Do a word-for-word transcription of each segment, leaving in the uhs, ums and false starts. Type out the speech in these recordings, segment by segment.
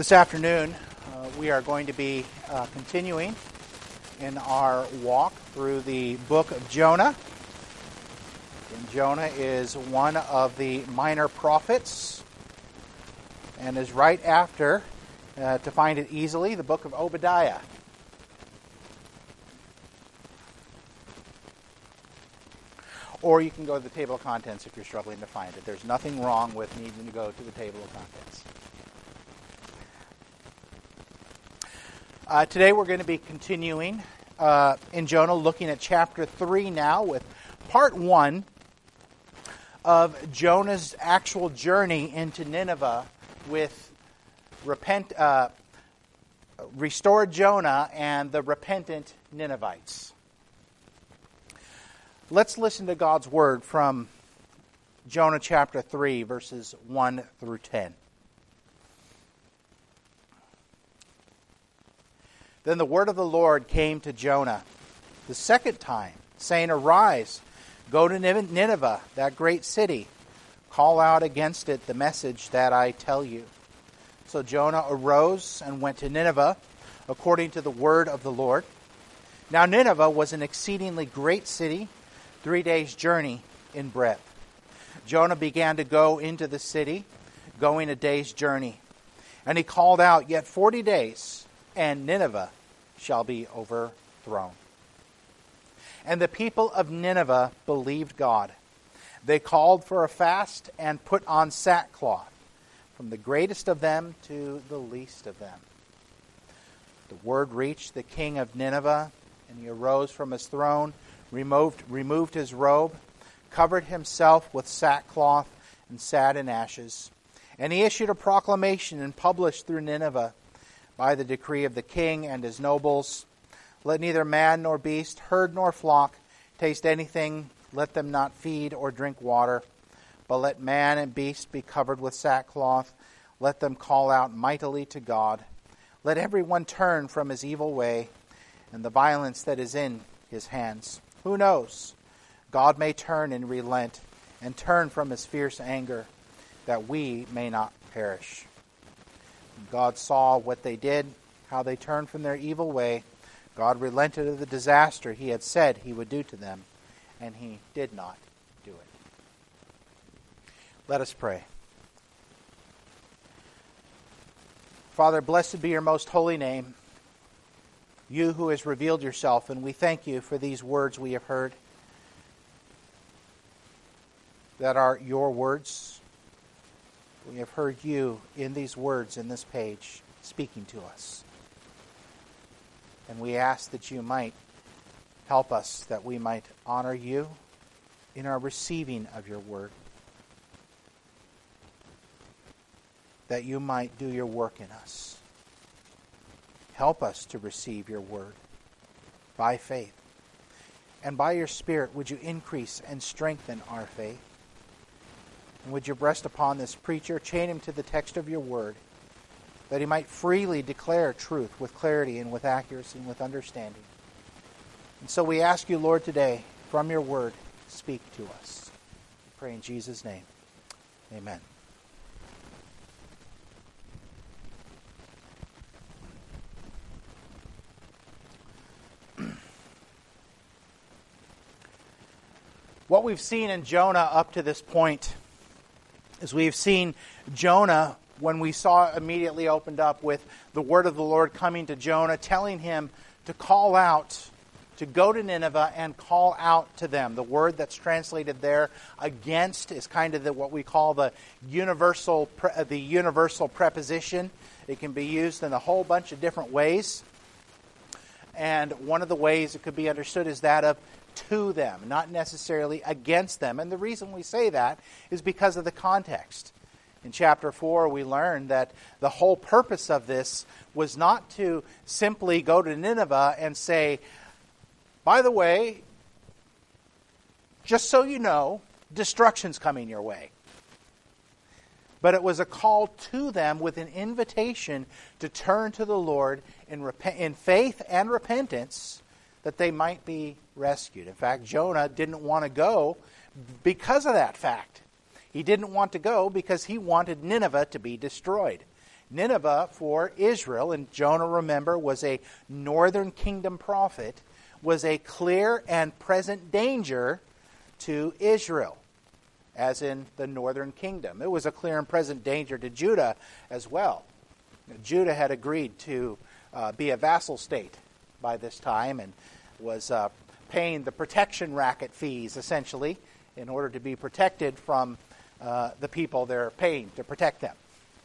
This afternoon, uh, we are going to be uh, continuing in our walk through the book of Jonah. And Jonah is one of the minor prophets and is right after, uh, to find it easily, the book of Obadiah. Or you can go to the table of contents if you're struggling to find it. There's nothing wrong with needing to go to the table of contents. Uh, today we're going to be continuing uh, in Jonah, looking at chapter three now with part one of Jonah's actual journey into Nineveh with repent, uh, restored Jonah and the repentant Ninevites. Let's listen to God's word from Jonah chapter three, verses one through ten. Then the word of the Lord came to Jonah the second time, saying, Arise, go to Nineveh, that great city. Call out against it the message that I tell you. So Jonah arose and went to Nineveh, according to the word of the Lord. Now Nineveh was an exceedingly great city, three days' journey in breadth. Jonah began to go into the city, going a day's journey. And he called out, Yet forty days, and Nineveh shall be overthrown. And the people of Nineveh believed God. They called for a fast and put on sackcloth, from the greatest of them to the least of them. The word reached the king of Nineveh, and he arose from his throne, removed, removed his robe, covered himself with sackcloth, and sat in ashes. And he issued a proclamation and published through Nineveh, by the decree of the king and his nobles, Let neither man nor beast, herd nor flock, taste anything, let them not feed or drink water, but let man and beast be covered with sackcloth, let them call out mightily to God. Let everyone turn from his evil way and the violence that is in his hands. Who knows? God may turn and relent, and turn from his fierce anger, that we may not perish. God saw what they did, how they turned from their evil way. God relented of the disaster he had said he would do to them, and he did not do it. Let us pray. Father, blessed be your most holy name, you who has revealed yourself, and we thank you for these words we have heard that are your words. We have heard you in these words in this page speaking to us. And we ask that you might help us, that we might honor you in our receiving of your word. That you might do your work in us. Help us to receive your word by faith. And by your Spirit, would you increase and strengthen our faith? And would you rest upon this preacher, chain him to the text of your word, that he might freely declare truth with clarity and with accuracy and with understanding. And so we ask you, Lord, today, from your word, speak to us. We pray in Jesus' name. Amen. What we've seen in Jonah up to this point is we've seen Jonah, when we saw immediately opened up with the word of the Lord coming to Jonah, telling him to call out, to go to Nineveh and call out to them. The word that's translated there, against, is kind of the, what we call the universal, the universal preposition. It can be used in a whole bunch of different ways. And one of the ways it could be understood is that of to them, not necessarily against them. And the reason we say that is because of the context. In chapter four, we learned that the whole purpose of this was not to simply go to Nineveh and say, by the way, just so you know, destruction's coming your way. But it was a call to them with an invitation to turn to the Lord in, rep- in faith and repentance, that they might be rescued. In fact, Jonah didn't want to go because of that fact. He didn't want to go because he wanted Nineveh to be destroyed. Nineveh for Israel, and Jonah, remember, was a northern kingdom prophet, was a clear and present danger to Israel, as in the northern kingdom. It was a clear and present danger to Judah as well. Judah had agreed to uh, be a vassal state by this time and was uh, paying the protection racket fees, essentially, in order to be protected from uh, the people they're paying to protect them.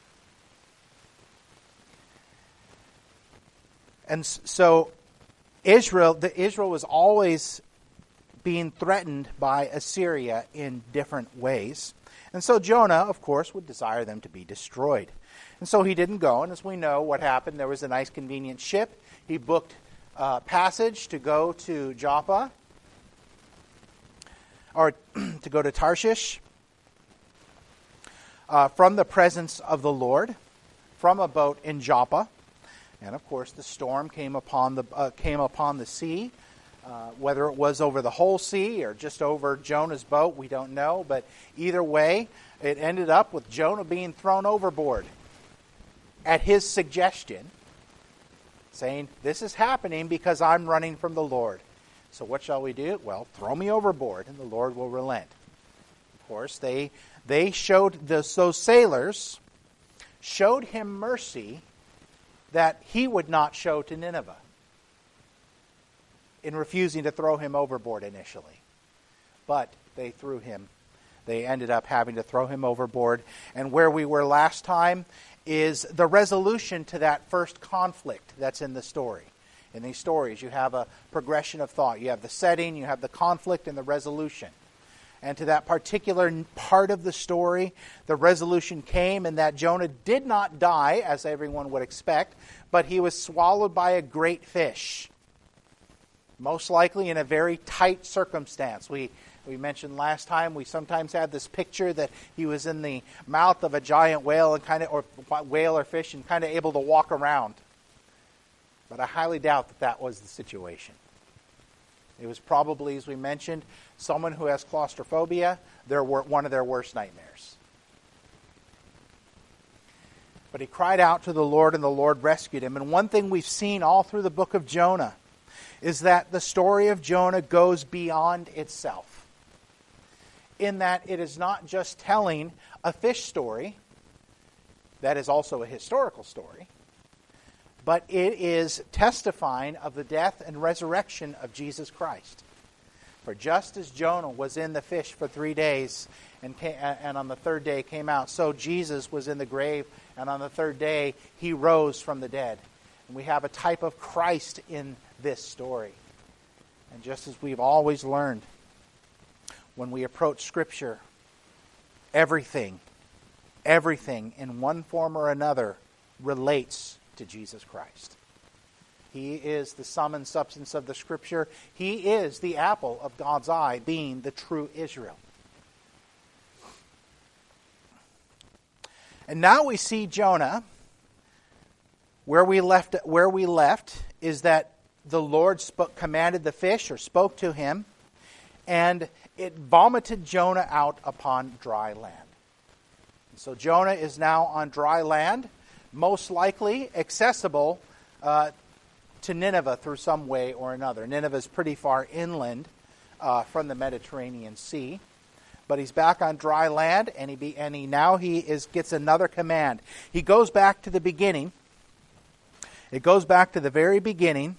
And so Israel, the Israel was always being threatened by Assyria in different ways. And so Jonah, of course, would desire them to be destroyed. And so he didn't go. And as we know what happened, there was a nice convenient ship. He booked uh, passage to go to Joppa, or to go to Tarshish, uh, from the presence of the Lord, from a boat in Joppa. And of course, the storm came upon the uh, came upon the sea. Uh, whether it was over the whole sea or just over Jonah's boat, we don't know. But either way, it ended up with Jonah being thrown overboard at his suggestion, saying, "This is happening because I'm running from the Lord. So what shall we do? Well, throw me overboard, and the Lord will relent." Of course, they they showed the, those sailors showed him mercy that he would not show to Nineveh in refusing to throw him overboard initially. But they threw him. They ended up having to throw him overboard. And where we were last time is the resolution to that first conflict that's in the story. In these stories, you have a progression of thought. You have the setting, you have the conflict, and the resolution. And to that particular part of the story, the resolution came in that Jonah did not die, as everyone would expect, but he was swallowed by a great fish. Most likely in a very tight circumstance. We we mentioned last time, we sometimes had this picture that he was in the mouth of a giant whale and kind of, or whale or fish, and kind of able to walk around. But I highly doubt that that was the situation. It was probably, as we mentioned, someone who has claustrophobia, their one of their worst nightmares. But he cried out to the Lord, and the Lord rescued him. And one thing we've seen all through the book of Jonah is that the story of Jonah goes beyond itself, in that it is not just telling a fish story that is also a historical story, but it is testifying of the death and resurrection of Jesus Christ. For just as Jonah was in the fish for three days and came, and on the third day came out, so Jesus was in the grave, and on the third day he rose from the dead. And we have a type of Christ in this story. And just as we've always learned, when we approach Scripture, everything, everything in one form or another relates to Jesus Christ. He is the sum and substance of the Scripture. He is the apple of God's eye, being the true Israel. And now we see Jonah. Where we left, where we left is that the Lord spoke, commanded the fish, or spoke to him, and it vomited Jonah out upon dry land. So Jonah is now on dry land, most likely accessible uh, to Nineveh through some way or another. Nineveh is pretty far inland uh, from the Mediterranean Sea, but he's back on dry land, and he be, and he now he is gets another command. He goes back to the beginning. It goes back to the very beginning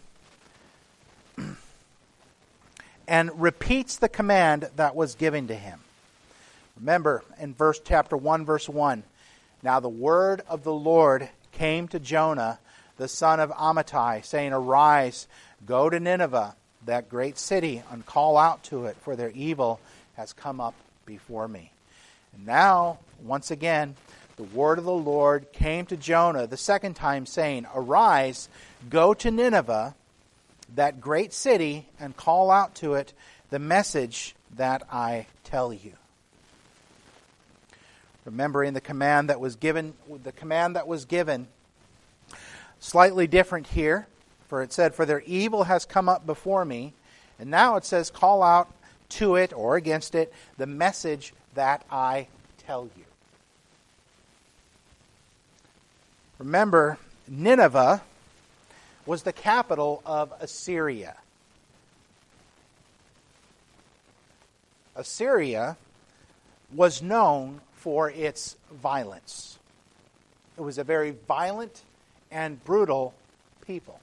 and repeats the command that was given to him. Remember in verse chapter one, verse one, now the word of the Lord came to Jonah, the son of Amittai, saying, "Arise, go to Nineveh, that great city, and call out to it, for their evil has come up before me." And now, once again, the word of the Lord came to Jonah the second time, saying, "Arise, go to Nineveh, that great city, and call out to it the message that I tell you." Remembering the command that was given, the command that was given, slightly different here, for it said, "For their evil has come up before me," and now it says, "Call out to it," or against it, "the message that I tell you." Remember, Nineveh was the capital of Assyria. Assyria was known for its violence. It was a very violent and brutal people.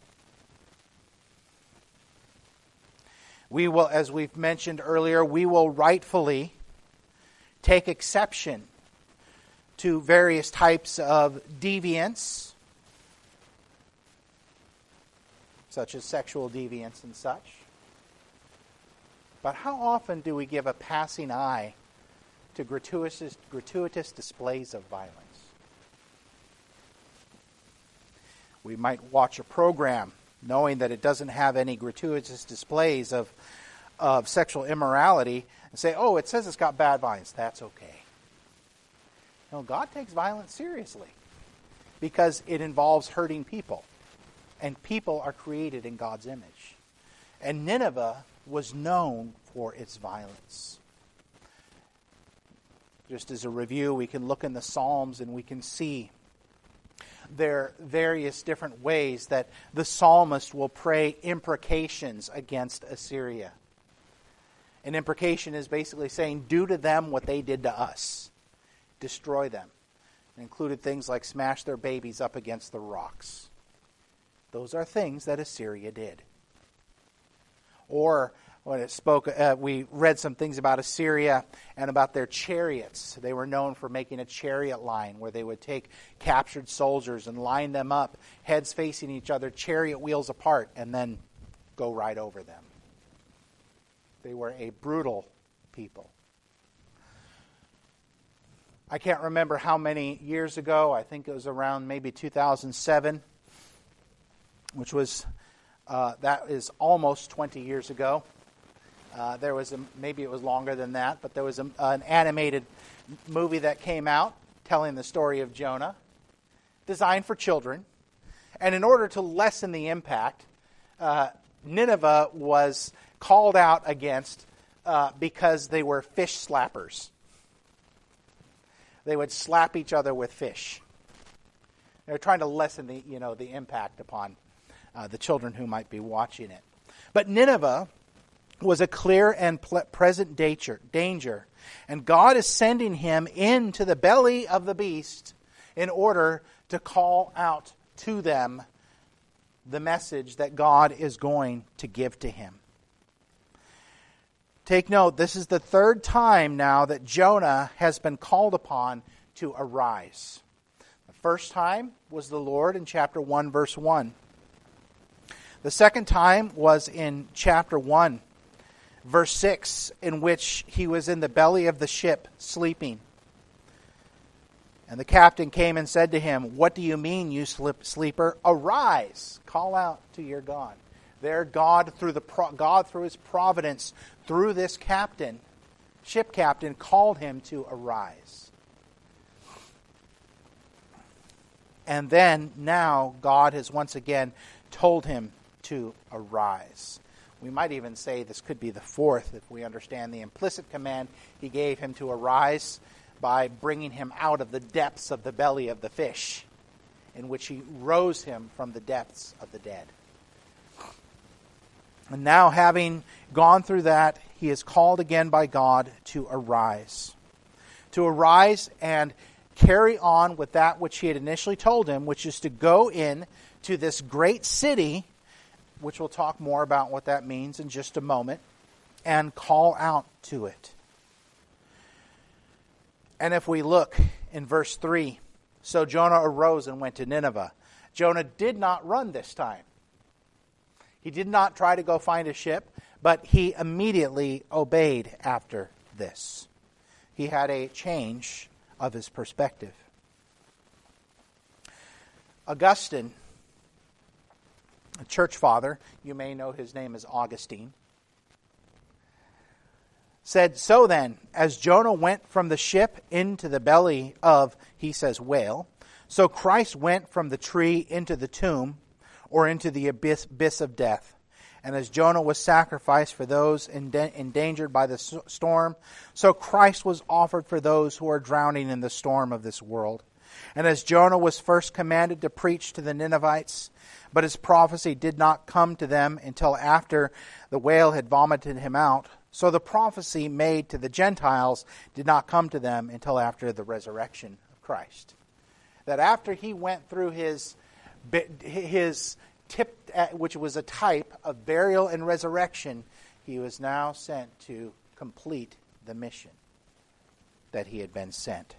We will, as we've mentioned earlier, we will rightfully take exception to various types of deviance, such as sexual deviance and such. But how often do we give a passing eye to gratuitous, gratuitous displays of violence? We might watch a program knowing that it doesn't have any gratuitous displays of, of sexual immorality and say, oh, it says it's got bad violence. That's okay. No, God takes violence seriously because it involves hurting people. And people are created in God's image. And Nineveh was known for its violence. Just as a review, we can look in the Psalms and we can see there are various different ways that the psalmist will pray imprecations against Assyria. An imprecation is basically saying, do to them what they did to us. Destroy them. It included things like smash their babies up against the rocks. Those are things that Assyria did. Or when it spoke, uh, we read some things about Assyria and about their chariots. They were known for making a chariot line where they would take captured soldiers and line them up, heads facing each other, chariot wheels apart, and then go right over them. They were a brutal people. I can't remember how many years ago. I think it was around maybe two thousand seven, which was, uh, that is almost twenty years ago. Uh, there was a, maybe it was longer than that, but there was a, an animated movie that came out telling the story of Jonah, designed for children. And in order to lessen the impact, uh, Nineveh was called out against uh, because they were fish slappers. They would slap each other with fish. They were trying to lessen the, you know, the impact upon uh, the children who might be watching it. But Nineveh was a clear and ple- present danger, danger, and God is sending him into the belly of the beast in order to call out to them the message that God is going to give to him. Take note, this is the third time now that Jonah has been called upon to arise. The first time was the Lord in chapter one, verse one. The second time was in chapter one, verse six, in which he was in the belly of the ship sleeping. And the captain came and said to him, "What do you mean, you sleeper? Arise, call out to your God." There, God through the God through His providence, through this captain, ship captain, called him to arise. And then now God has once again told him to arise. We might even say this could be the fourth if we understand the implicit command He gave him to arise by bringing him out of the depths of the belly of the fish, in which He rose him from the depths of the dead. And now, having gone through that, he is called again by God to arise. To arise and carry on with that which He had initially told him, which is to go in to this great city, which we'll talk more about what that means in just a moment, and call out to it. And if we look in verse three, so Jonah arose and went to Nineveh. Jonah did not run this time. He did not try to go find a ship, but he immediately obeyed after this. He had a change of his perspective. Augustine, a church father, you may know his name is Augustine, said, "So then, as Jonah went from the ship into the belly of," he says, "whale, so Christ went from the tree into the tomb, or into the abyss, abyss of death. And as Jonah was sacrificed for those endangered by the storm, so Christ was offered for those who are drowning in the storm of this world. And as Jonah was first commanded to preach to the Ninevites, but his prophecy did not come to them until after the whale had vomited him out, so the prophecy made to the Gentiles did not come to them until after the resurrection of Christ. That after he went through his his tip, which was a type of burial and resurrection, he was now sent to complete the mission that he had been sent.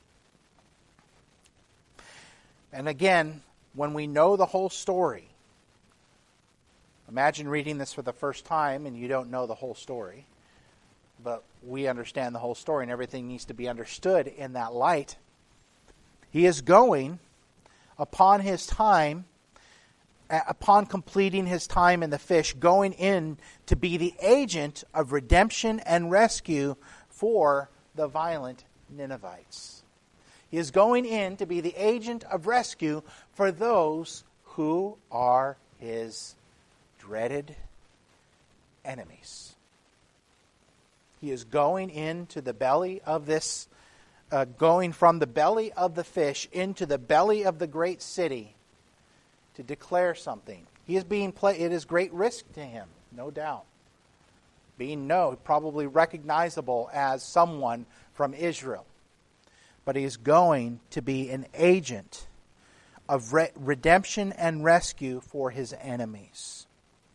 And again, when we know the whole story, imagine reading this for the first time and you don't know the whole story, but we understand the whole story and everything needs to be understood in that light. He is going upon his time, upon completing his time in the fish, going in to be the agent of redemption and rescue for the violent Ninevites. He is going in to be the agent of rescue for those who are his dreaded enemies. He is going into the belly of this, uh, going from the belly of the fish into the belly of the great city to declare something. He is being play. It is great risk to him, no doubt. Being no, probably recognizable as someone from Israel. But he is going to be an agent of re- redemption and rescue for his enemies.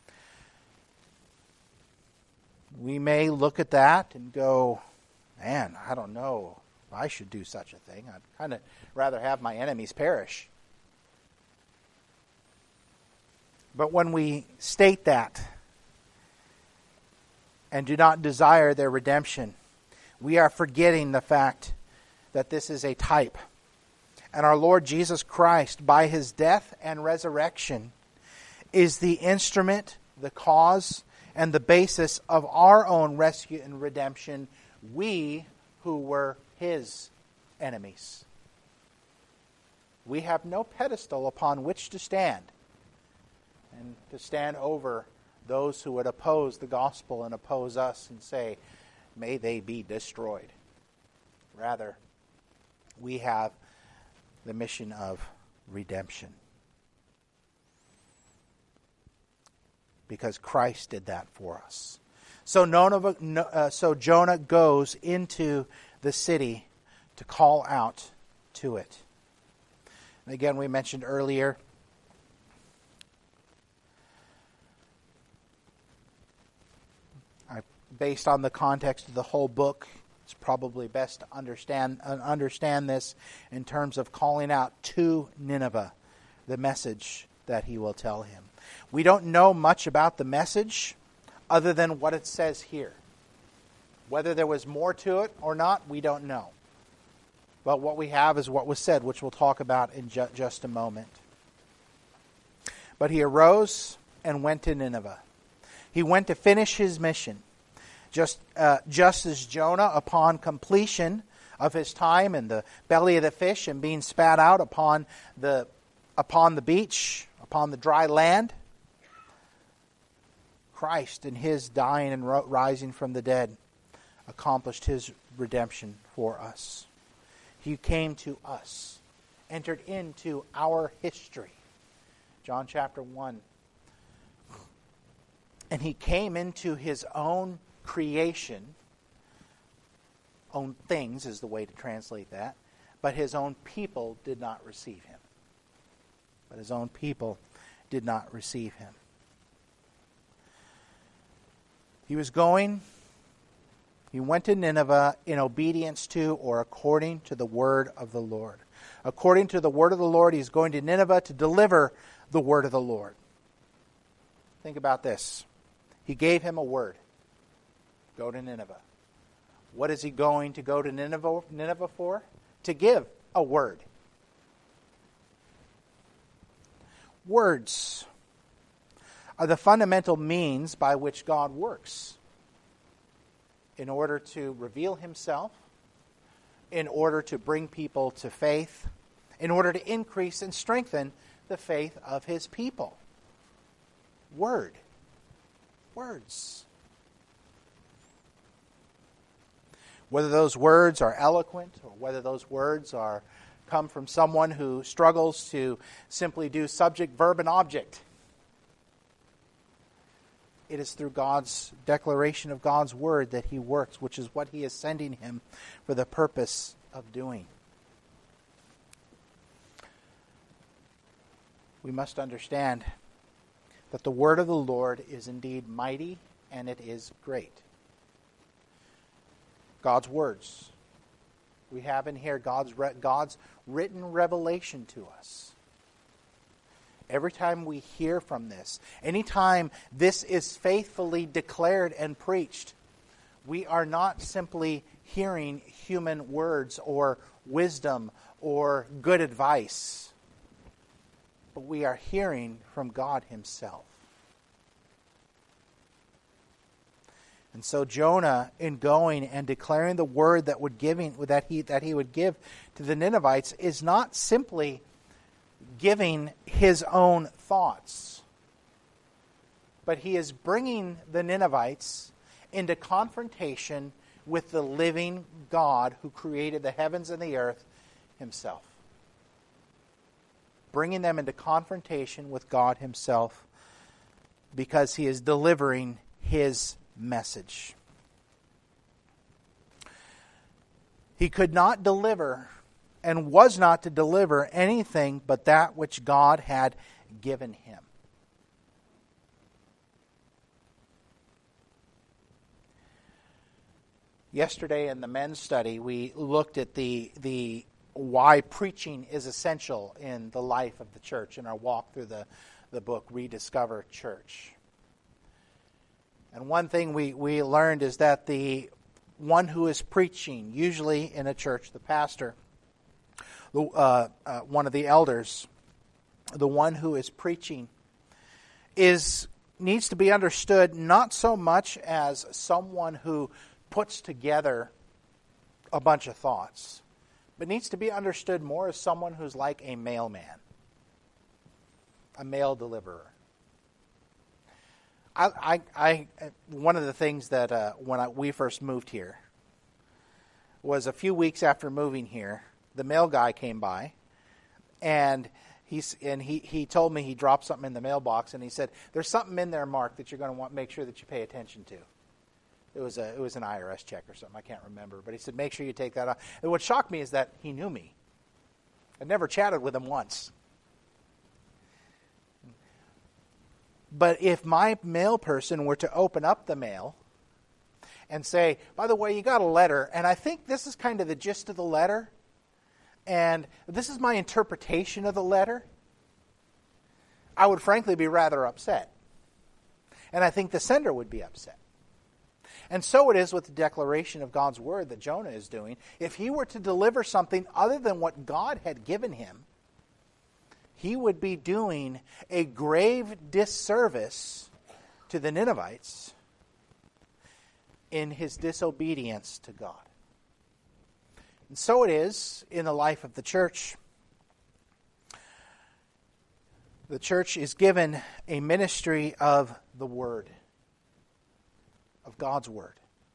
We may look at that and go, man, I don't know if I should do such a thing. I'd kind of rather have my enemies perish. But when we state that and do not desire their redemption, we are forgetting the fact that this is a type. And our Lord Jesus Christ, by his death and resurrection, is the instrument, the cause, and the basis of our own rescue and redemption, we who were his enemies. We have no pedestal upon which to stand, and to stand over those who would oppose the gospel and oppose us and say, may they be destroyed. Rather, we have the mission of redemption. Because Christ did that for us. So, Nineveh, uh, so Jonah goes into the city to call out to it. And again, we mentioned earlier, I, based on the context of the whole book, it's probably best to understand uh, understand this in terms of calling out to Nineveh the message that he will tell him. We don't know much about the message other than what it says here. Whether there was more to it or not, we don't know. But what we have is what was said, which we'll talk about in ju- just a moment. But he arose and went to Nineveh. He went to finish his mission. Just uh, just as Jonah, upon completion of his time in the belly of the fish and being spat out upon the upon the beach, upon the dry land, Christ in his dying and ro- rising from the dead accomplished his redemption for us. He came to us, entered into our history. John chapter one. And he came into his own creation, own things is the way to translate that, but his own people did not receive him. But his own people did not receive him. He was going, he went to Nineveh in obedience to or according to the word of the Lord. According to the word of the Lord, he's going to Nineveh to deliver the word of the Lord. Think about this. He gave him a word. Go to Nineveh. What is he going to go to Nineveh, Nineveh for? To give a word. Words are the fundamental means by which God works in order to reveal himself, in order to bring people to faith, in order to increase and strengthen the faith of his people. Word. Words. Whether those words are eloquent or whether those words are come from someone who struggles to simply do subject, verb, and object. It is through God's declaration of God's word that he works, which is what he is sending him for the purpose of doing. We must understand that the word of the Lord is indeed mighty and it is great. God's words. We have in here God's God's written revelation to us. Every time we hear from this, anytime this is faithfully declared and preached, we are not simply hearing human words or wisdom or good advice, but we are hearing from God himself. And so Jonah, in going and declaring the word that would giving that he that he would give to the Ninevites, is not simply giving his own thoughts, but he is bringing the Ninevites into confrontation with the living God who created the heavens and the earth himself. Bringing them into confrontation with God himself because he is delivering his message. He could not deliver and was not to deliver anything but that which God had given him. Yesterday in the men's study, we looked at the the why preaching is essential in the life of the church in our walk through the, the book Rediscover Church. And one thing we, we learned is that the one who is preaching, usually in a church, the pastor, the, uh, uh, one of the elders, the one who is preaching, is needs to be understood not so much as someone who puts together a bunch of thoughts, but needs to be understood more as someone who's like a mailman, a mail deliverer. I, I, I one of the things that uh, when I, we first moved here was a few weeks after moving here, the mail guy came by, and he's and he, he told me he dropped something in the mailbox, and he said, "There's something in there, Mark, that you're going to want make sure that you pay attention to." It was a it was an I R S check or something, I can't remember, but he said, "Make sure you take that off." And what shocked me is that he knew me. I'd never chatted with him once. But if my mail person were to open up the mail and say, "By the way, you got a letter, and I think this is kind of the gist of the letter, and this is my interpretation of the letter," I would frankly be rather upset. And I think the sender would be upset. And so it is with the declaration of God's word that Jonah is doing. If he were to deliver something other than what God had given him, he would be doing a grave disservice to the Ninevites in his disobedience to God. And so it is in the life of the church. The church is given a ministry of the word, of God's word.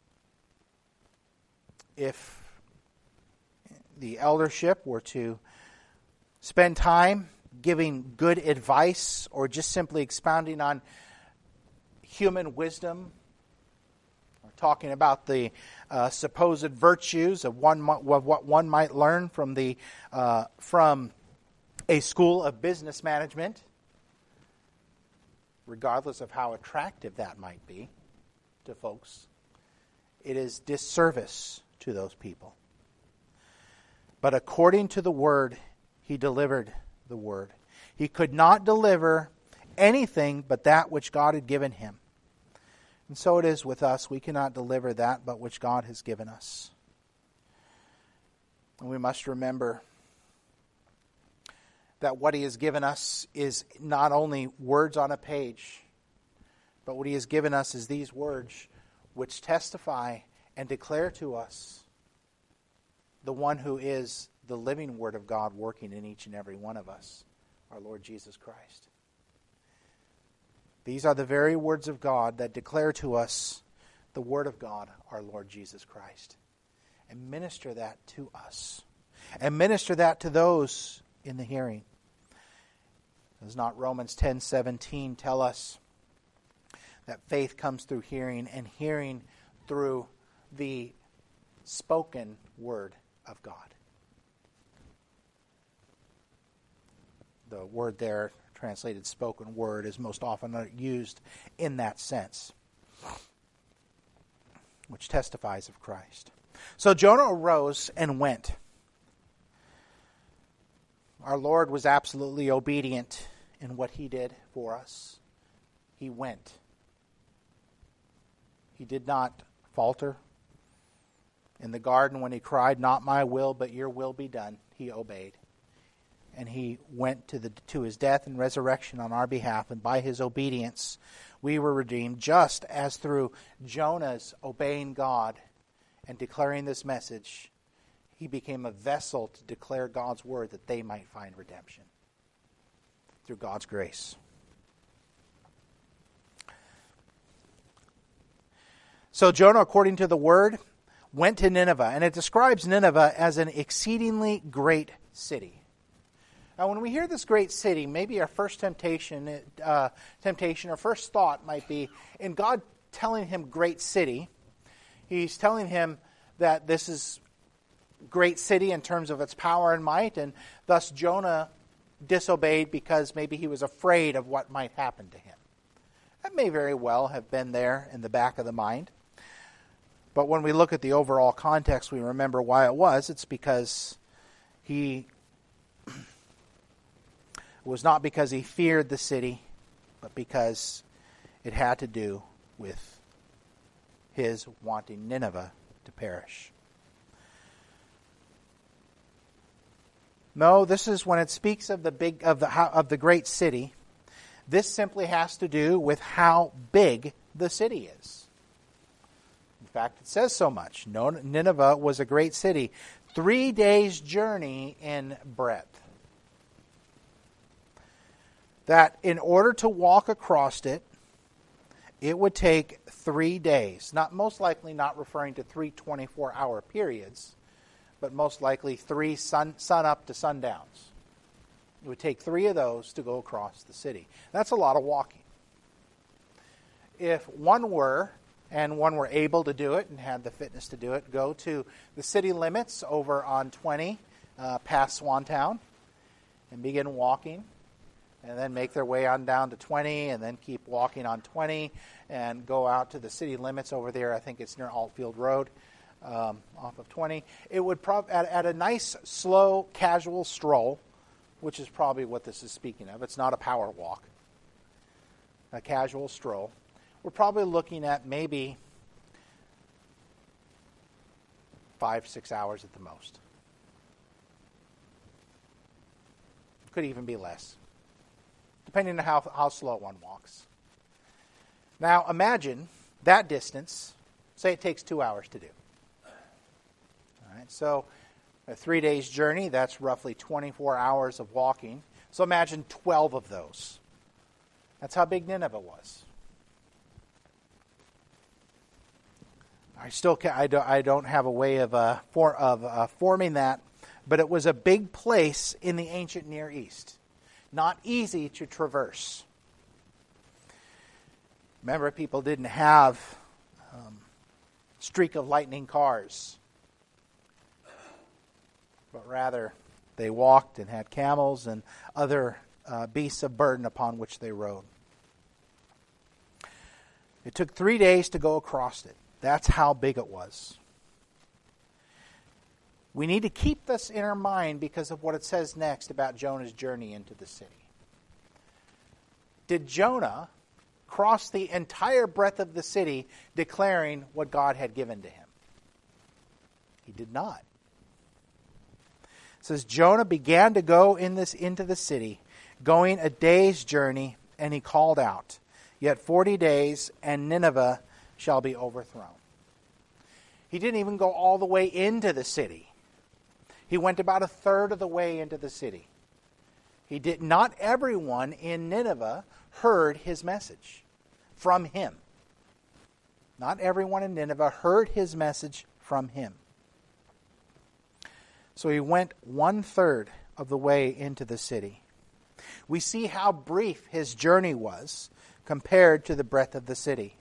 If the eldership were to spend time giving good advice or just simply expounding on human wisdom, or talking about the uh, supposed virtues of one of what one might learn from the uh, from a school of business management, regardless of how attractive that might be to folks, it is disservice to those people. But according to the word, he delivered the word. He could not deliver anything but that which God had given him. And so it is with us. We cannot deliver that but which God has given us. And we must remember that what he has given us is not only words on a page, but what he has given us is these words which testify and declare to us the one who is the living word of God working in each and every one of us, our Lord Jesus Christ. These are the very words of God that declare to us the word of God, our Lord Jesus Christ, and minister that to us. and minister that to those in the hearing. Does not Romans ten seventeen tell us that faith comes through hearing, and hearing through the spoken word of God? The word there, translated spoken word, is most often used in that sense, which testifies of Christ. So Jonah arose and went. Our Lord was absolutely obedient in what he did for us. He went. He did not falter. In the garden, when he cried, "Not my will, but your will be done," he obeyed. And he went to the to his death and resurrection on our behalf, and by his obedience we were redeemed, just as through Jonah's obeying God and declaring this message, he became a vessel to declare God's word that they might find redemption through God's grace. So Jonah, according to the word, went to Nineveh, and it describes Nineveh as an exceedingly great city. Now, when we hear this great city, maybe our first temptation, uh, temptation or first thought might be, in God telling him great city, he's telling him that this is great city in terms of its power and might, and thus Jonah disobeyed because maybe he was afraid of what might happen to him. That may very well have been there in the back of the mind. But when we look at the overall context, we remember why it was. It's because he it was not because he feared the city, but because it had to do with his wanting Nineveh to perish. No, this is when it speaks of the big of the of the great city. This simply has to do with how big the city is. In fact, it says so much. Nineveh was a great city, three days' journey in breadth. That in order to walk across it, it would take three days. Not most likely not referring to three twenty-four hour periods, but most likely three sun, sun up to sundowns. It would take three of those to go across the city. That's a lot of walking. If one were, and one were able to do it and had the fitness to do it, go to the city limits over on twenty uh, past Swantown and begin walking, and then make their way on down to twenty, and then keep walking on twenty, and go out to the city limits over there. I think it's near Altfield Road, um, off of twenty. It would prob- at, at a nice, slow, casual stroll, which is probably what this is speaking of. It's not a power walk. A casual stroll. We're probably looking at maybe five, six hours at the most. Could even be less, depending on how, how slow one walks. Now, imagine that distance. Say it takes two hours to do. All right, so a three days journey, that's roughly twenty-four hours of walking. So imagine twelve of those. That's how big Nineveh was. I still can't, I don't I don't have a way of uh, for, of uh, forming that, but it was a big place in the ancient Near East. Not easy to traverse. Remember, people didn't have um, streak of lightning cars, but rather they walked and had camels and other uh, beasts of burden upon which they rode. It took three days to go across it. That's how big it was. We need to keep this in our mind because of what it says next about Jonah's journey into the city. Did Jonah cross the entire breadth of the city declaring what God had given to him? He did not. It says Jonah began to go in this into the city, going a day's journey, and he called out, "Yet forty days, and Nineveh shall be overthrown." He didn't even go all the way into the city. He went about a third of the way into the city. He did not everyone in Nineveh heard his message from him. Not everyone in Nineveh heard his message from him. So he went one third of the way into the city. We see how brief his journey was compared to the breadth of the city.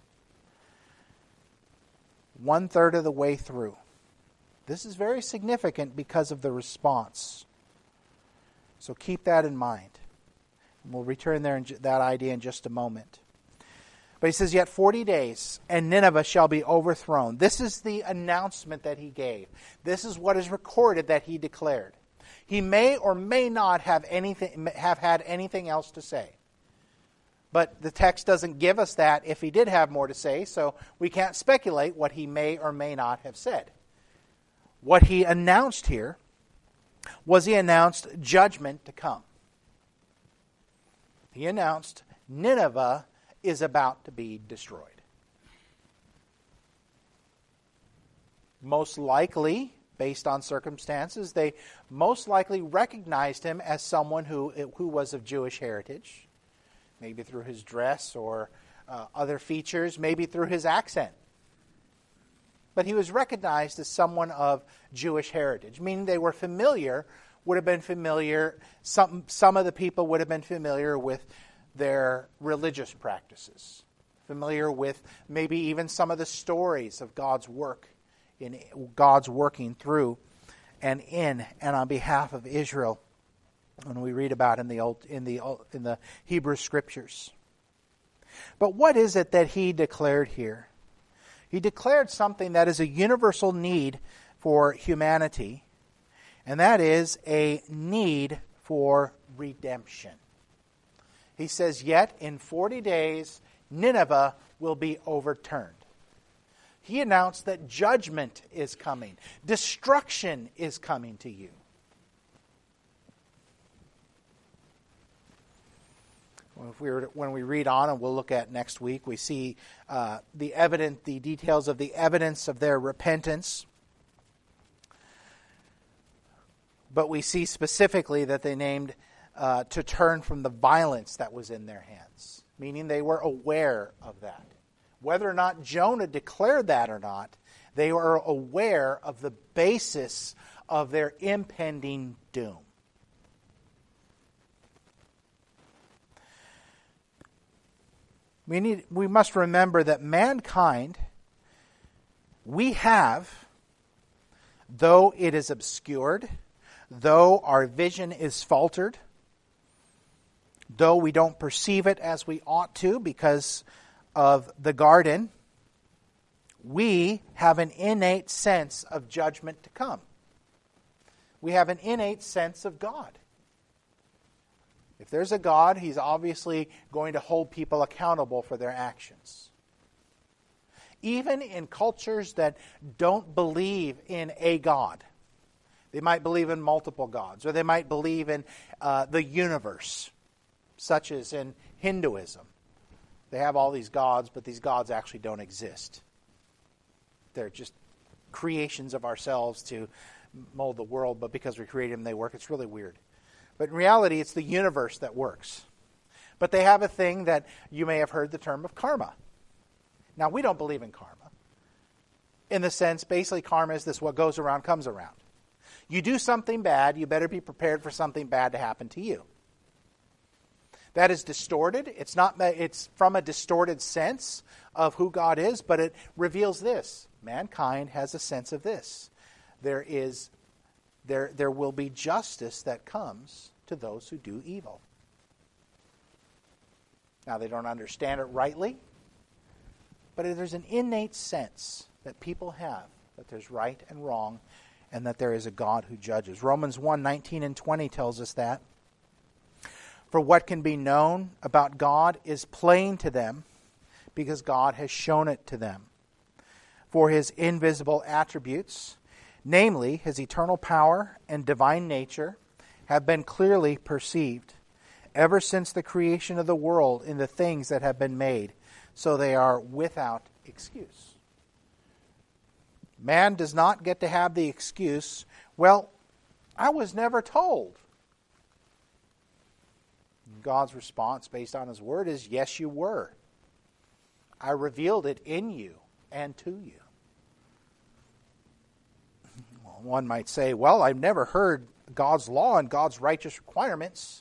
One third of the way through. This is very significant because of the response. So keep that in mind. And we'll return there in that idea in just a moment. But he says, yet forty days, and Nineveh shall be overthrown. This is the announcement that he gave. This is what is recorded that he declared. He may or may not have anything, have had anything else to say. But the text doesn't give us that if he did have more to say, so we can't speculate what he may or may not have said. What he announced here was he announced judgment to come. He announced Nineveh is about to be destroyed. Most likely, based on circumstances, they most likely recognized him as someone who, who was of Jewish heritage, maybe through his dress or uh, other features, maybe through his accent. But he was recognized as someone of Jewish heritage, meaning they were familiar, would have been familiar, some, some of the people would have been familiar with their religious practices, familiar with maybe even some of the stories of God's work, in God's working through and in and on behalf of Israel, when we read about in the old in the in the Hebrew Scriptures. But what is it that he declared here? He declared something that is a universal need for humanity, and that is a need for redemption. He says, yet in forty days, Nineveh will be overturned. He announced that judgment is coming. Destruction is coming to you. Well, if we were to, when we read on, and we'll look at next week, we see uh, the evident, the details of the evidence of their repentance. But we see specifically that they named uh, to turn from the violence that was in their hands, meaning they were aware of that. Whether or not Jonah declared that or not, they were aware of the basis of their impending doom. We need, we must remember that mankind, we have, though it is obscured, though our vision is faltered, though we don't perceive it as we ought to because of the garden, we have an innate sense of judgment to come. We have an innate sense of God. If there's a God, He's obviously going to hold people accountable for their actions. Even in cultures that don't believe in a God, they might believe in multiple gods, or they might believe in uh, the universe, such as in Hinduism. They have all these gods, but these gods actually don't exist. They're just creations of ourselves to mold the world, but because we create them, they work. It's really weird. But in reality, it's the universe that works. But they have a thing that you may have heard the term of karma. Now, we don't believe in karma. In the sense, basically, karma is this: what goes around comes around. You do something bad, you better be prepared for something bad to happen to you. That is distorted. It's not. It's from a distorted sense of who God is, but it reveals this: mankind has a sense of this. There is, there, there will be justice that comes to those who do evil. Now, they don't understand it rightly, but there's an innate sense that people have that there's right and wrong, and that there is a God who judges. Romans one, nineteen and twenty tells us that. For what can be known about God is plain to them, because God has shown it to them. For His invisible attributes, namely His eternal power and divine nature, have been clearly perceived, ever since the creation of the world in the things that have been made, so they are without excuse. Man does not get to have the excuse, well, I was never told. God's response based on His word is, yes, you were. I revealed it in you and to you. one might say, well, I've never heard God's law and God's righteous requirements.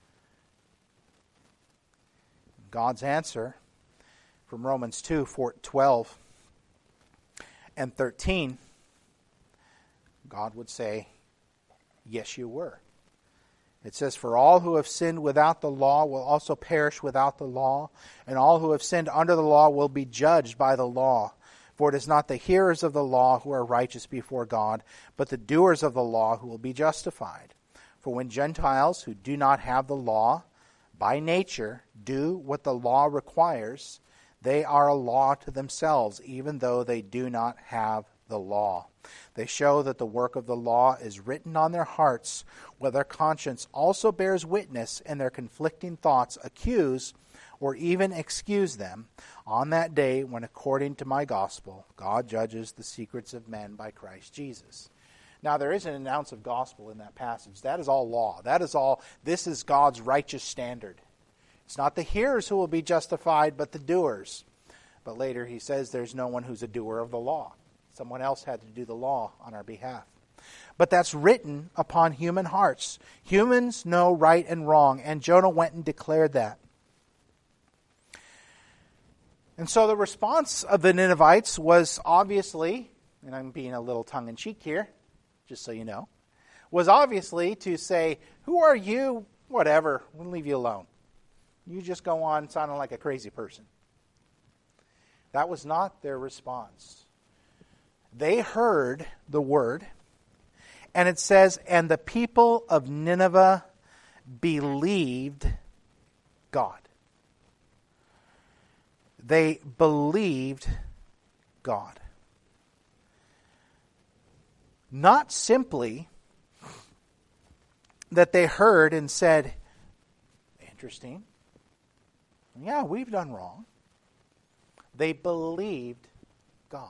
God's answer from Romans two, twelve and thirteen, God would say, yes, you were. It says, for all who have sinned without the law will also perish without the law, and all who have sinned under the law will be judged by the law. For it is not the hearers of the law who are righteous before God, but the doers of the law who will be justified. For when Gentiles who do not have the law, by nature, do what the law requires, they are a law to themselves, even though they do not have the law. They show that the work of the law is written on their hearts, where their conscience also bears witness, and their conflicting thoughts accuse or even excuse them on that day when, according to my gospel, God judges the secrets of men by Christ Jesus. Now, there isn't an ounce of gospel in that passage. That is all law. That is all, this is God's righteous standard. It's not the hearers who will be justified, but the doers. But later he says there's no one who's a doer of the law. Someone else had to do the law on our behalf. But that's written upon human hearts. Humans know right and wrong, and Jonah went and declared that. And so the response of the Ninevites was obviously, and I'm being a little tongue-in-cheek here, just so you know, was obviously to say, who are you? Whatever, we'll leave you alone. You just go on sounding like a crazy person. That was not their response. They heard the word, and it says, and the people of Nineveh believed God. They believed God. Not simply that they heard and said, interesting, yeah, we've done wrong. They believed God.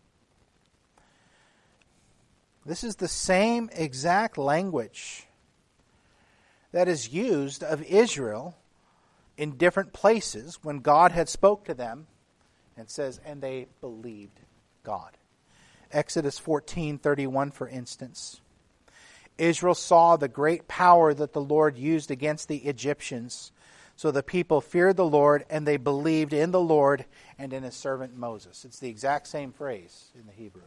This is the same exact language that is used of Israel in different places when God had spoke to them, and says, and they believed God. Exodus fourteen thirty-one, for instance. Israel saw the great power that the Lord used against the Egyptians. So the people feared the Lord, and they believed in the Lord and in his servant Moses. It's the exact same phrase in the Hebrew.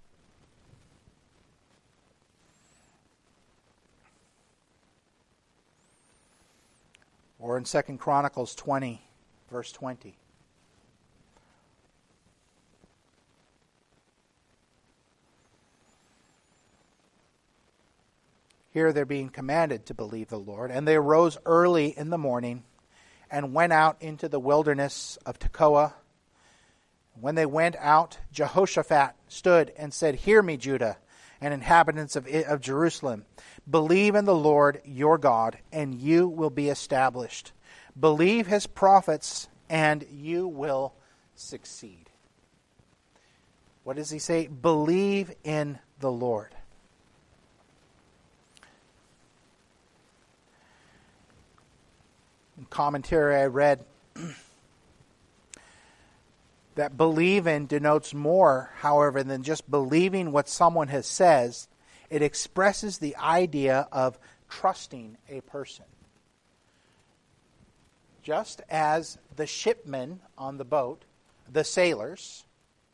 Or in Second Chronicles twenty, verse twenty. Here they're being commanded to believe the Lord. And they arose early in the morning and went out into the wilderness of Tekoa. When they went out, Jehoshaphat stood and said, hear me, Judah, and inhabitants of, of Jerusalem. Believe in the Lord your God, and you will be established. Believe his prophets, and you will succeed. What does he say? Believe in the Lord. In commentary I read that believe in denotes more, however, than just believing what someone has says. It expresses the idea of trusting a person. Just as the shipmen on the boat, the sailors,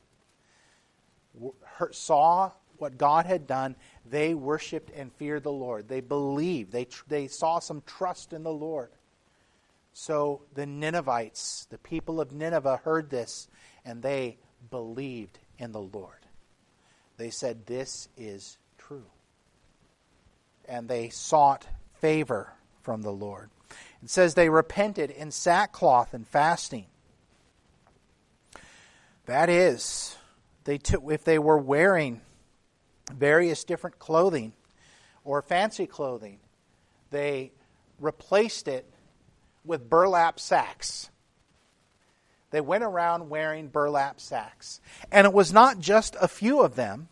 saw what God had done, they worshipped and feared the Lord. They believed. They, they saw some trust in the Lord. So the Ninevites, the people of Nineveh, heard this, and they believed in the Lord. They said, this is true. And they sought favor from the Lord. It says they repented in sackcloth and fasting. That is, they took, if they were wearing various different clothing or fancy clothing, they replaced it with burlap sacks. They went around wearing burlap sacks. And it was not just a few of them,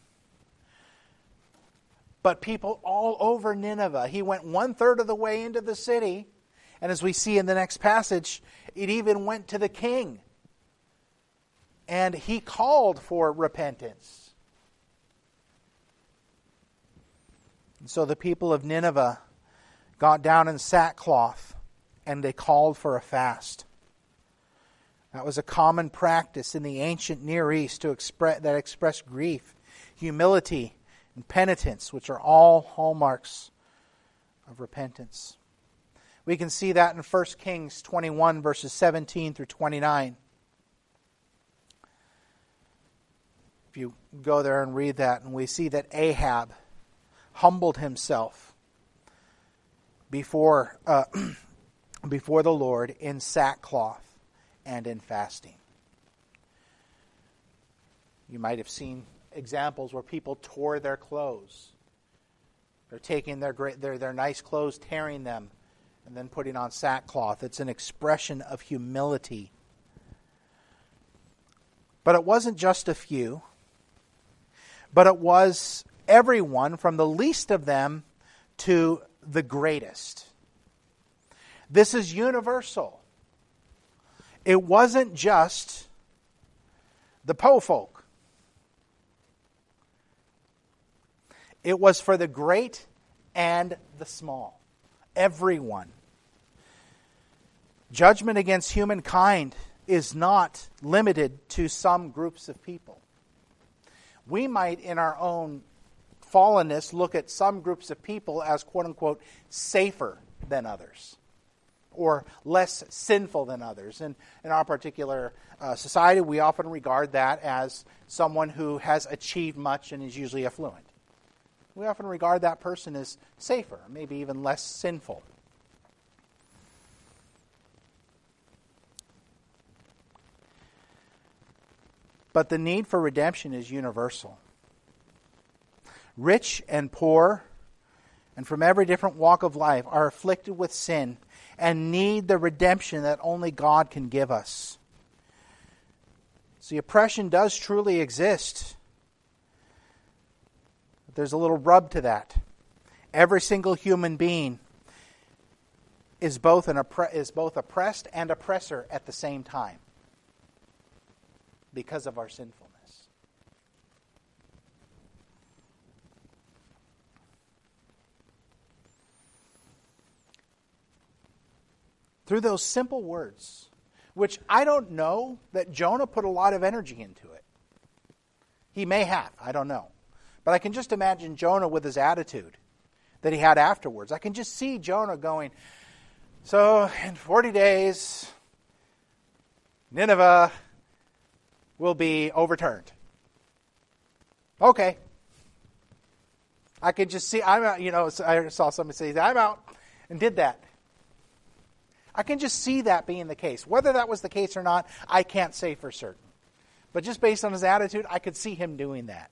but people all over Nineveh. He went one third of the way into the city. And as we see in the next passage, it even went to the king. And he called for repentance. And so the people of Nineveh got down in sackcloth and they called for a fast. That was a common practice in the ancient Near East to express, that expressed grief, humility, and penitence, which are all hallmarks of repentance. We can see that in First Kings twenty-one, verses seventeen through twenty-nine. If you go there and read that, and we see that Ahab humbled himself before uh, before the Lord in sackcloth and in fasting. You might have seen examples where people tore their clothes. They're taking their great, their their nice clothes, tearing them, and then putting on sackcloth. It's an expression of humility. But it wasn't just a few, but it was everyone from the least of them to the greatest. This is universal. It wasn't just the po folk. It was for the great and the small. Everyone. Judgment against humankind is not limited to some groups of people. We might, in our own fallenness, look at some groups of people as quote-unquote safer than others, or less sinful than others. And in our particular uh, society, we often regard that as someone who has achieved much and is usually affluent. We often regard that person as safer, maybe even less sinful. But the need for redemption is universal. Rich and poor, and from every different walk of life, are afflicted with sin and need the redemption that only God can give us. See, oppression does truly exist. But there's a little rub to that. Every single human being is both an oppre- is both oppressed and oppressor at the same time, because of our sinfulness. Through those simple words, which I don't know that Jonah put a lot of energy into it. He may have, I don't know. But I can just imagine Jonah with his attitude that he had afterwards. I can just see Jonah going, so in forty days, Nineveh will be overturned. Okay. I could just see, I'm out, you know, I saw somebody say, I'm out, and did that. I can just see that being the case. Whether that was the case or not, I can't say for certain. But just based on his attitude, I could see him doing that.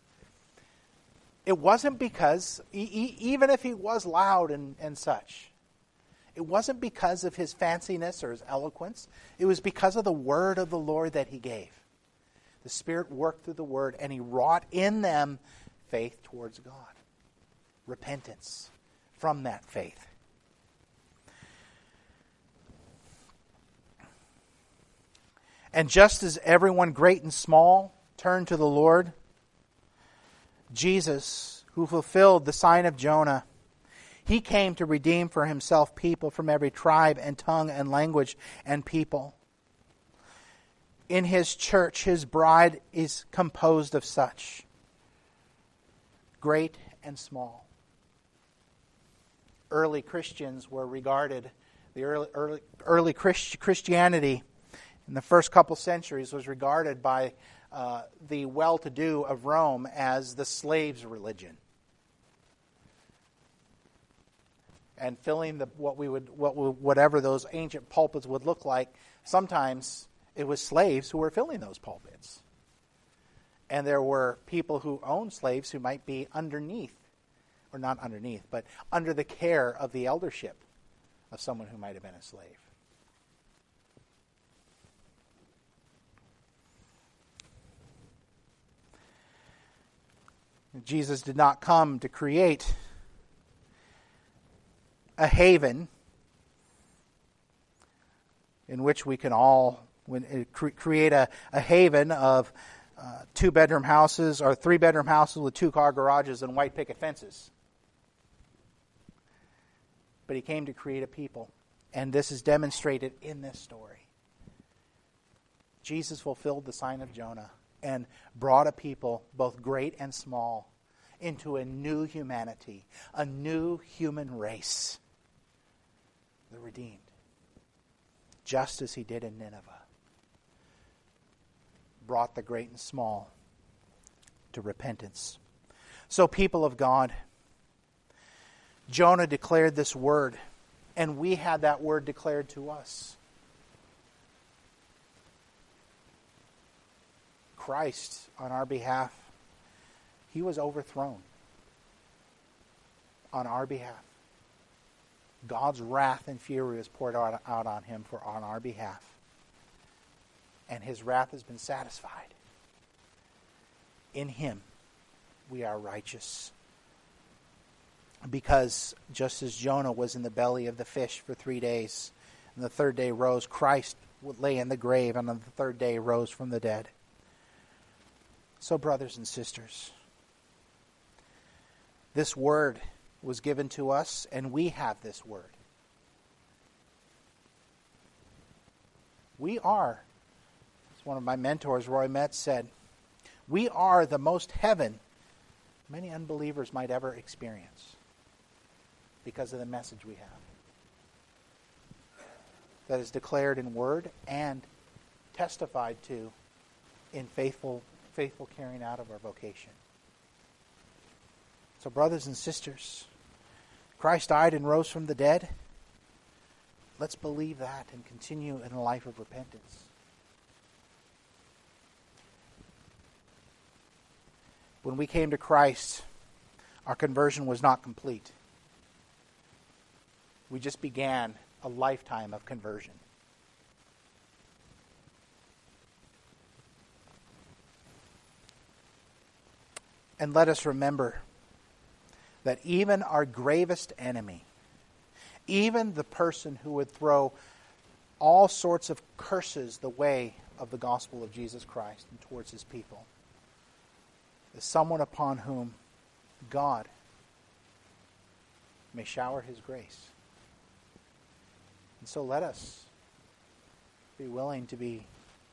It wasn't because, even if he was loud and, and such, it wasn't because of his fanciness or his eloquence. It was because of the word of the Lord that he gave. The Spirit worked through the Word, and He wrought in them faith towards God. Repentance from that faith. And just as everyone great and small turned to the Lord, Jesus, who fulfilled the sign of Jonah, He came to redeem for Himself people from every tribe and tongue and language and people. In His church, His bride is composed of such, great and small. Early Christians were regarded, the early, early, early Christ, Christianity in the first couple centuries was regarded by uh, the well-to-do of Rome as the slaves' religion. And filling the what we would what whatever those ancient pulpits would look like, sometimes it was slaves who were filling those pulpits. And there were people who owned slaves who might be underneath, or not underneath, but under the care of the eldership of someone who might have been a slave. Jesus did not come to create a haven in which we can all when, create a, a haven of uh, two-bedroom houses or three-bedroom houses with two-car garages and white picket fences. but he came to create a people. And this is demonstrated in this story. Jesus fulfilled the sign of Jonah and brought a people, both great and small, into a new humanity, a new human race, the redeemed, just as he did in Nineveh. Brought the great and small to repentance. So, people of God, Jonah declared this word, and we had that word declared to us. Christ, on our behalf, he was overthrown on our behalf. God's wrath and fury was poured out, out on him for on our behalf. And his wrath has been satisfied. In him, we are righteous. Because just as Jonah was in the belly of the fish for three days, and the third day rose, Christ would lay in the grave, and on the third day rose from the dead. So, brothers and sisters, this word was given to us, and we have this word. We are, as one of my mentors, Roy Metz, said, we are the most heaven many unbelievers might ever experience because of the message we have that is declared in word and testified to in faithful faithful carrying out of our vocation. So, brothers and sisters, Christ died and rose from the dead. Let's believe that and continue in a life of repentance. When we came to Christ, our conversion was not complete. We just began a lifetime of conversion. And let us remember that even our gravest enemy, even the person who would throw all sorts of curses the way of the gospel of Jesus Christ and towards his people, is someone upon whom God may shower his grace. And so let us be willing to be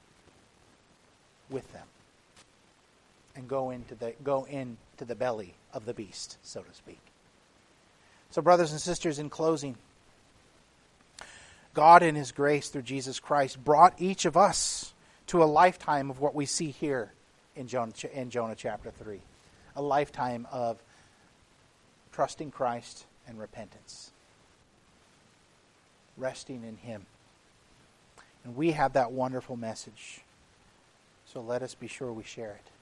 with them and go into the go into the belly of the beast, so to speak. So, brothers and sisters, in closing, God in his grace through Jesus Christ brought each of us to a lifetime of what we see here in Jonah, in Jonah chapter three. A lifetime of trusting Christ and repentance. Resting in him. And we have that wonderful message. So let us be sure we share it.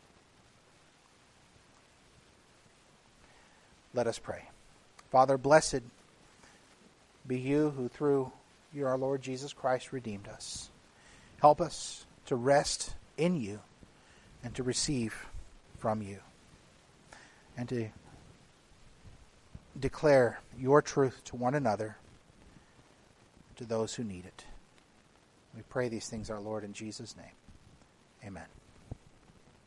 Let us pray. Father, blessed be you who through your our Lord Jesus Christ redeemed us. Help us to rest in you and to receive from you and to declare your truth to one another, to those who need it. We pray these things, our Lord, in Jesus' name. Amen.